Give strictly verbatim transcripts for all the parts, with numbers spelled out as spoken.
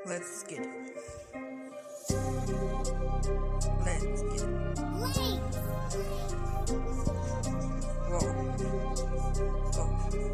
Let's get it. Let's get it. Whoa. Oh.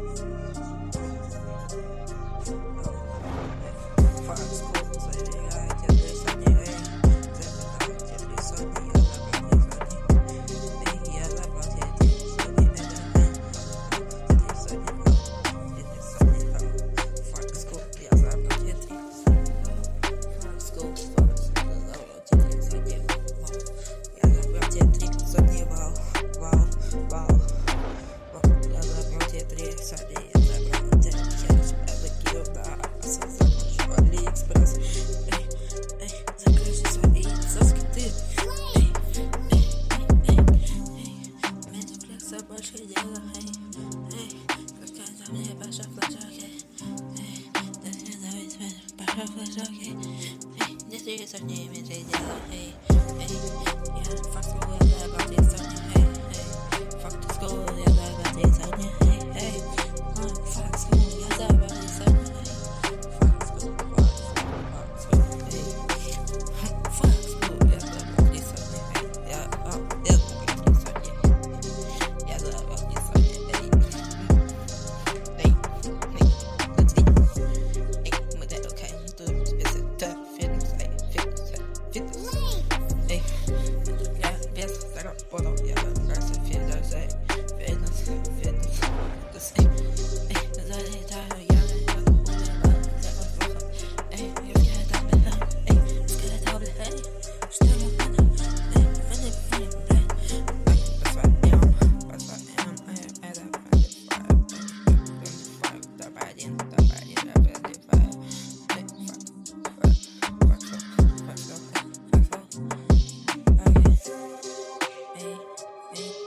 Oh. Fox School, so they got to this on the A. Seven to this on the other, they yell about it. So they never hand. This on the road. This on the road. Fox School, yes, I'm not it. Fox School, Fox School, I'm not it. So they yell about it. So they wow, wow, wow. This is her name is hey, hey, yeah, fuck the way I got this on hey, hey, fuck the school, yeah, I got this on hey, hey, fuck school, yeah, I got this on hey, fuck school, fuck school, hey, fuck school, yeah, I got this on hey, yeah, oh, yeah, I got this on hey, yeah, I got this on hey, hey, hey, let's get hey, with that, okay, do is it tough, fitness, hey, fitness, fitness, hey, yeah, yes, I got photo, yeah, that's it, fitness, hey, fitness, fitness, fitness, hey, hey, that's it, yeah, yeah, hey, you can't tell me, hey, you can't tell me, hey, still on the, hey, finish, finish, hey, that's what I am, that's what I am, I am, I am, I am, the body, the body, the body, the body, hey, fuck, fuck, fuck, fuck, fuck, fuck, fuck, fuck, okay, hey, hey.